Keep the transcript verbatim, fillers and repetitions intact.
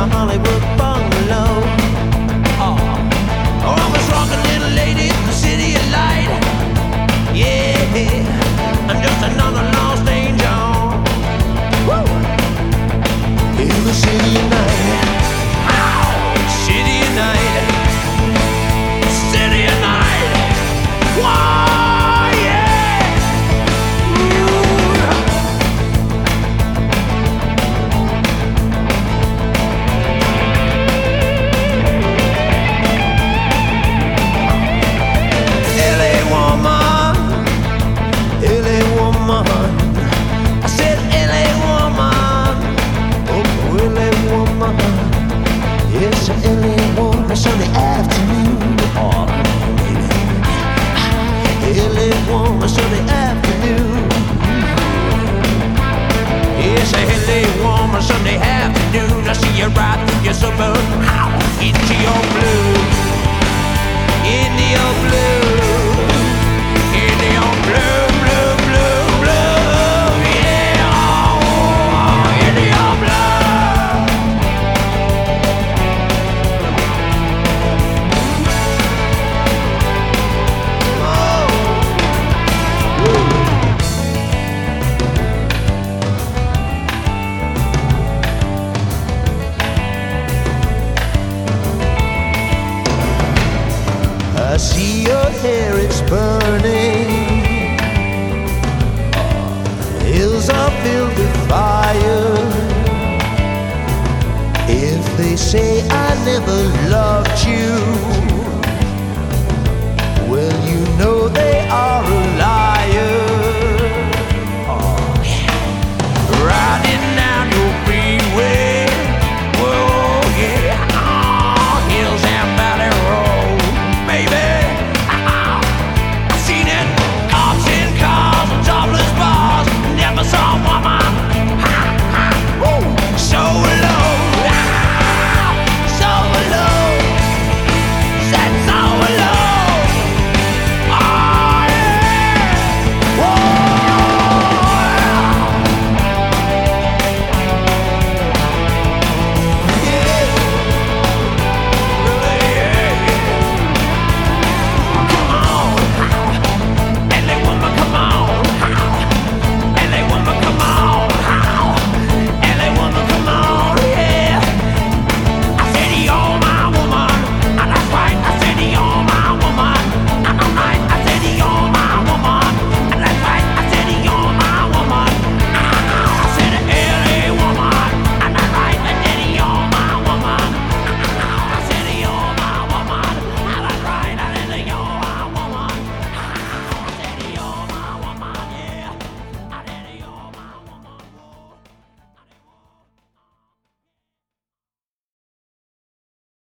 a Hollywood bungalow. Oh, oh I'm a drunken little lady in the city of light. Yeah, I'm just another lost angel. Woo! In the city of night. Ow! City of night. City of night. Whoa, yeah! Ooh. L A woman, L A woman. I said L A woman, oh L A woman. Yes, L A woman, Sunday afternoon. Oh, L A woman, Sunday afternoon. Yes, L A woman, Sunday afternoon. I see you right through your suburb, into your blue, into your blue, into your blue, blue, blue, blue. Yeah, oh, into your blue. I see your hair, it's burning. Hills are filled with fire. If they say I never